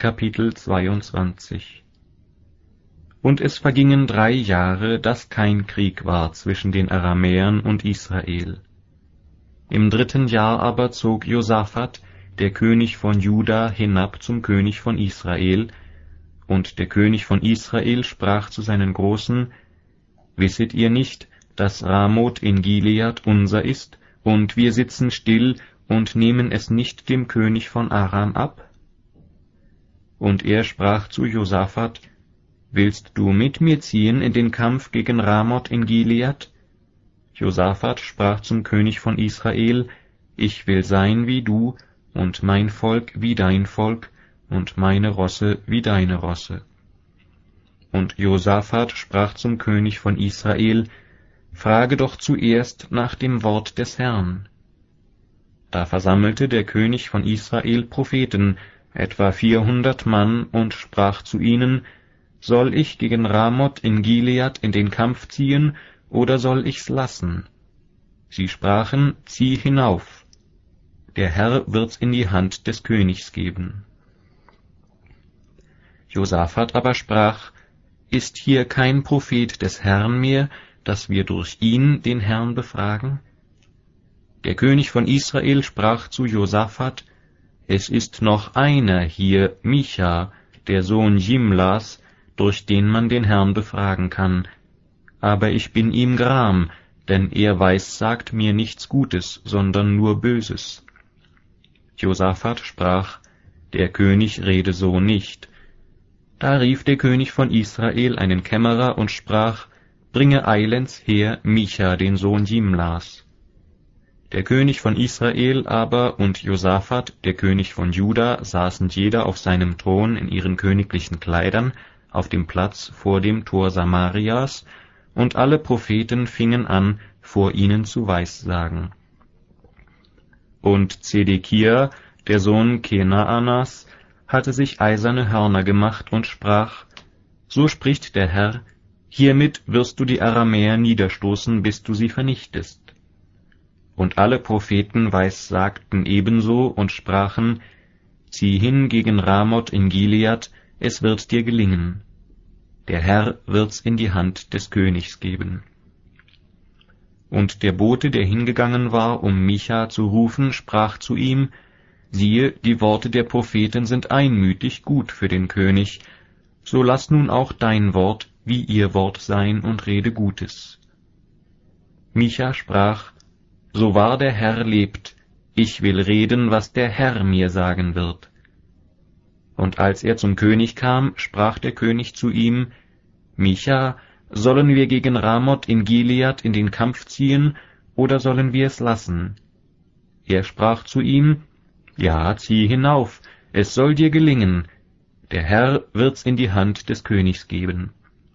Kapitel 22. Und es vergingen 3 Jahre, dass kein Krieg war zwischen den Aramäern und Israel. Im 3. Jahr aber zog Josaphat, der König von Juda, hinab zum König von Israel, und der König von Israel sprach zu seinen Großen: Wisset ihr nicht, dass Ramoth in Gilead unser ist, und wir sitzen still und nehmen es nicht dem König von Aram ab? Und er sprach zu Josaphat: Willst du mit mir ziehen in den Kampf gegen Ramoth in Gilead? Josaphat sprach zum König von Israel: Ich will sein wie du, und mein Volk wie dein Volk, und meine Rosse wie deine Rosse. Und Josaphat sprach zum König von Israel: Frage doch zuerst nach dem Wort des Herrn. Da versammelte der König von Israel Propheten, etwa 400 Mann, und sprach zu ihnen: Soll ich gegen Ramoth in Gilead in den Kampf ziehen, oder soll ich's lassen? Sie sprachen: Zieh hinauf. Der Herr wird's in die Hand des Königs geben. Josaphat aber sprach: Ist hier kein Prophet des Herrn mehr, dass wir durch ihn den Herrn befragen? Der König von Israel sprach zu Josaphat: Es ist noch einer hier, Micha, der Sohn Jimlas, durch den man den Herrn befragen kann. Aber ich bin ihm gram, denn er weissagt mir nichts Gutes, sondern nur Böses. Josaphat sprach: Der König rede so nicht. Da rief der König von Israel einen Kämmerer und sprach: Bringe eilends her Micha, den Sohn Jimlas. Der König von Israel aber und Josaphat, der König von Juda, saßen jeder auf seinem Thron in ihren königlichen Kleidern auf dem Platz vor dem Tor Samarias, und alle Propheten fingen an, vor ihnen zu weissagen. Und Zedekia, der Sohn Kenaanas, hatte sich eiserne Hörner gemacht und sprach: So spricht der Herr: Hiermit wirst du die Aramäer niederstoßen, bis du sie vernichtest. Und alle Propheten weissagten ebenso und sprachen: Zieh hin gegen Ramoth in Gilead, es wird dir gelingen. Der Herr wird's in die Hand des Königs geben. Und der Bote, der hingegangen war, um Micha zu rufen, sprach zu ihm: Siehe, die Worte der Propheten sind einmütig gut für den König, so lass nun auch dein Wort wie ihr Wort sein und rede Gutes. Micha sprach: So wahr der Herr lebt, ich will reden, was der Herr mir sagen wird. Und als er zum König kam, sprach der König zu ihm: Micha, sollen wir gegen Ramoth in Gilead in den Kampf ziehen, oder sollen wir es lassen? Er sprach zu ihm: Ja, zieh hinauf, es soll dir gelingen, der Herr wird's in die Hand des Königs geben.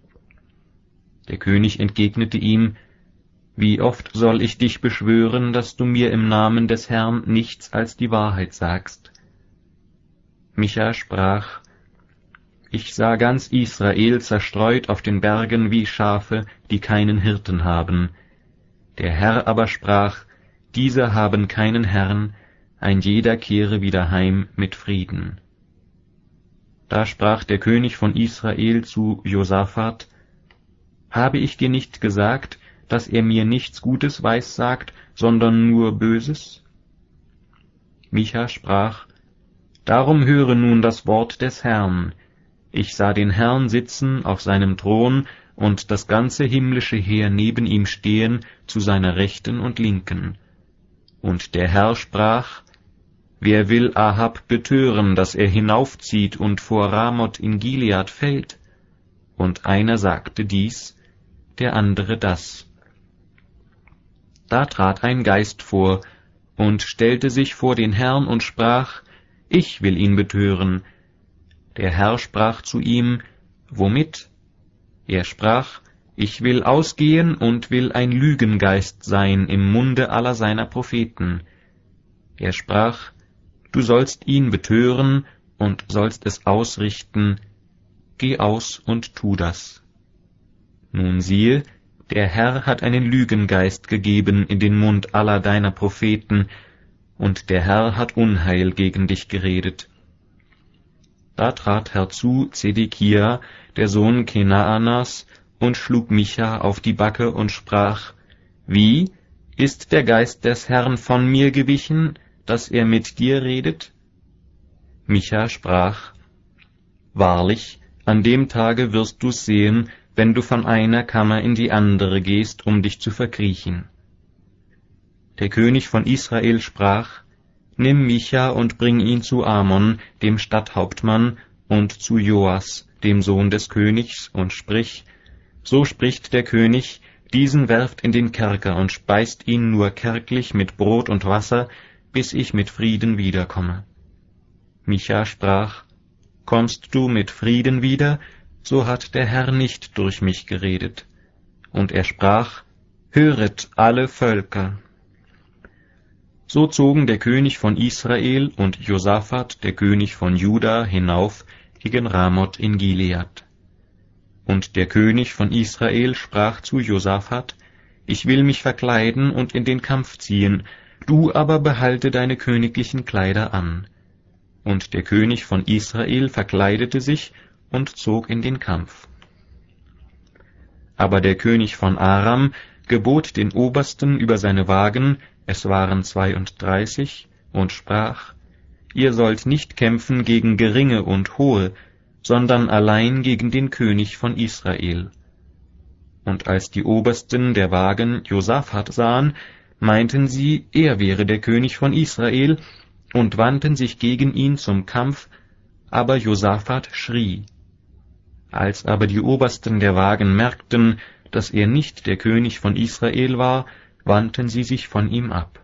Der König entgegnete ihm: Wie oft soll ich dich beschwören, dass du mir im Namen des Herrn nichts als die Wahrheit sagst? Micha sprach: Ich sah ganz Israel zerstreut auf den Bergen wie Schafe, die keinen Hirten haben. Der Herr aber sprach: Diese haben keinen Herrn, ein jeder kehre wieder heim mit Frieden. Da sprach der König von Israel zu Josaphat: Habe ich dir nicht gesagt, dass er mir nichts Gutes weissagt, sondern nur Böses? Micha sprach: Darum höre nun das Wort des Herrn. Ich sah den Herrn sitzen auf seinem Thron und das ganze himmlische Heer neben ihm stehen, zu seiner Rechten und Linken. Und der Herr sprach: Wer will Ahab betören, dass er hinaufzieht und vor Ramoth in Gilead fällt? Und einer sagte dies, der andere das. Da trat ein Geist vor und stellte sich vor den Herrn und sprach: Ich will ihn betören. Der Herr sprach zu ihm: Womit? Er sprach: Ich will ausgehen und will ein Lügengeist sein im Munde aller seiner Propheten. Er sprach: Du sollst ihn betören und sollst es ausrichten. Geh aus und tu das. Nun siehe, der Herr hat einen Lügengeist gegeben in den Mund aller deiner Propheten, und der Herr hat Unheil gegen dich geredet. Da trat herzu Zedekia, der Sohn Kenaanas, und schlug Micha auf die Backe und sprach: Wie? Ist der Geist des Herrn von mir gewichen, dass er mit dir redet? Micha sprach: Wahrlich, an dem Tage wirst du's sehen, wenn du von einer Kammer in die andere gehst, um dich zu verkriechen. Der König von Israel sprach: Nimm Micha und bring ihn zu Amon, dem Stadthauptmann, und zu Joas, dem Sohn des Königs, und sprich: So spricht der König, diesen werft in den Kerker und speist ihn nur kärglich mit Brot und Wasser, bis ich mit Frieden wiederkomme. Micha sprach: Kommst du mit Frieden wieder, so hat der Herr nicht durch mich geredet. Und er sprach: Höret alle Völker. So zogen der König von Israel und Josaphat, der König von Juda, hinauf gegen Ramoth in Gilead. Und der König von Israel sprach zu Josaphat: Ich will mich verkleiden und in den Kampf ziehen, du aber behalte deine königlichen Kleider an. Und der König von Israel verkleidete sich und zog in den Kampf. Aber der König von Aram gebot den Obersten über seine Wagen, es waren 32, und sprach: Ihr sollt nicht kämpfen gegen Geringe und Hohe, sondern allein gegen den König von Israel. Und als die Obersten der Wagen Josaphat sahen, meinten sie, er wäre der König von Israel, und wandten sich gegen ihn zum Kampf, aber Josaphat schrie. Als aber die Obersten der Wagen merkten, dass er nicht der König von Israel war, wandten sie sich von ihm ab.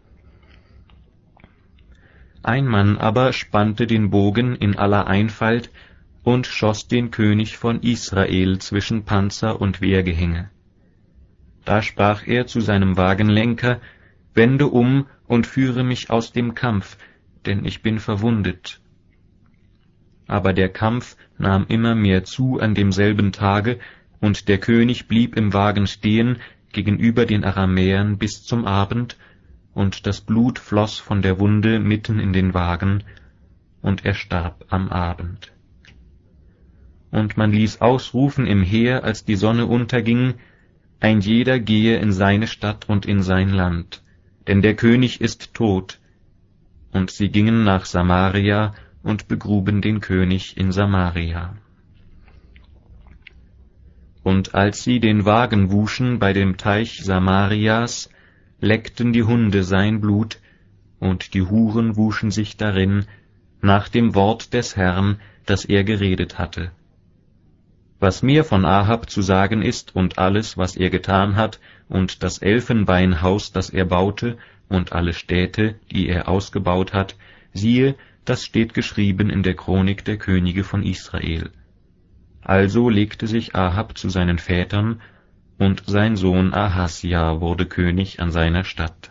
Ein Mann aber spannte den Bogen in aller Einfalt und schoss den König von Israel zwischen Panzer und Wehrgehänge. Da sprach er zu seinem Wagenlenker: Wende um und führe mich aus dem Kampf, denn ich bin verwundet. Aber der Kampf nahm immer mehr zu an demselben Tage, und der König blieb im Wagen stehen gegenüber den Aramäern bis zum Abend, und das Blut floss von der Wunde mitten in den Wagen, und er starb am Abend. Und man ließ ausrufen im Heer, als die Sonne unterging: Ein jeder gehe in seine Stadt und in sein Land, denn der König ist tot. Und sie gingen nach Samaria und begruben den König in Samaria. Und als sie den Wagen wuschen bei dem Teich Samarias, leckten die Hunde sein Blut, und die Huren wuschen sich darin, nach dem Wort des Herrn, das er geredet hatte. Was mehr von Ahab zu sagen ist und alles, was er getan hat, und das Elfenbeinhaus, das er baute, und alle Städte, die er ausgebaut hat, siehe, das steht geschrieben in der Chronik der Könige von Israel. Also legte sich Ahab zu seinen Vätern, und sein Sohn Ahasja wurde König an seiner Statt.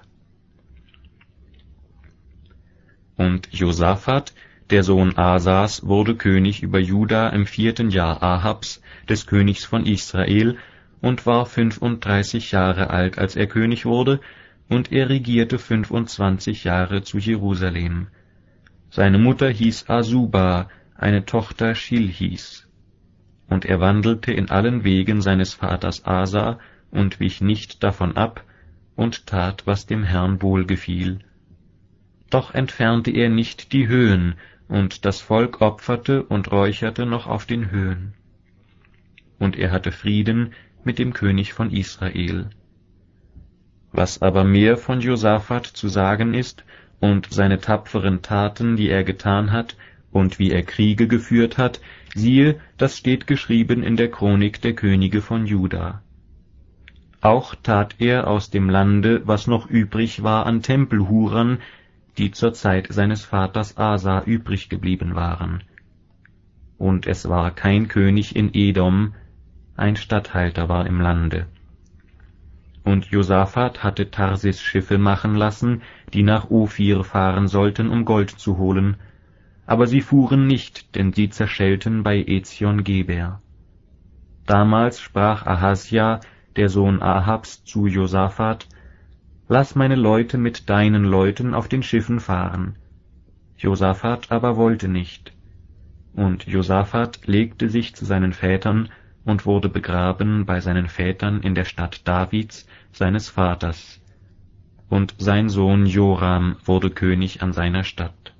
Und Josaphat, der Sohn Asas, wurde König über Juda im 4. Jahr Ahabs, des Königs von Israel, und war 35 Jahre alt, als er König wurde, und er regierte 25 Jahre zu Jerusalem. Seine Mutter hieß Asuba, eine Tochter Schilhis. Und er wandelte in allen Wegen seines Vaters Asa und wich nicht davon ab und tat, was dem Herrn wohlgefiel. Doch entfernte er nicht die Höhen, und das Volk opferte und räucherte noch auf den Höhen. Und er hatte Frieden mit dem König von Israel. Was aber mehr von Josaphat zu sagen ist, und seine tapferen Taten, die er getan hat, und wie er Kriege geführt hat, siehe, das steht geschrieben in der Chronik der Könige von Juda. Auch tat er aus dem Lande, was noch übrig war an Tempelhurern, die zur Zeit seines Vaters Asa übrig geblieben waren. Und es war kein König in Edom, ein Statthalter war im Lande. Und Josaphat hatte Tarsis Schiffe machen lassen, die nach Ophir fahren sollten, um Gold zu holen, aber sie fuhren nicht, denn sie zerschellten bei Ezion-Geber. Damals sprach Ahasja, der Sohn Ahabs, zu Josaphat: Lass meine Leute mit deinen Leuten auf den Schiffen fahren. Josaphat aber wollte nicht. Und Josaphat legte sich zu seinen Vätern und wurde begraben bei seinen Vätern in der Stadt Davids, seines Vaters. Und sein Sohn Joram wurde König an seiner Stadt.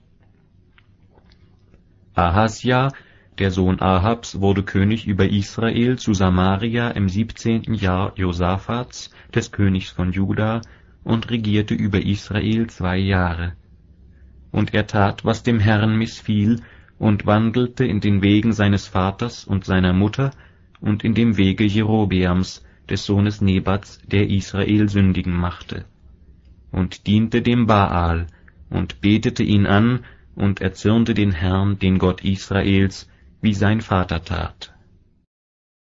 Ahasja, der Sohn Ahabs, wurde König über Israel zu Samaria im 17. Jahr Josaphats, des Königs von Juda, und regierte über Israel 2 Jahre. Und er tat, was dem Herrn missfiel, und wandelte in den Wegen seines Vaters und seiner Mutter und in dem Wege Jerobeams, des Sohnes Nebats, der Israel sündigen machte, und diente dem Baal, und betete ihn an, und erzürnte den Herrn, den Gott Israels, wie sein Vater tat.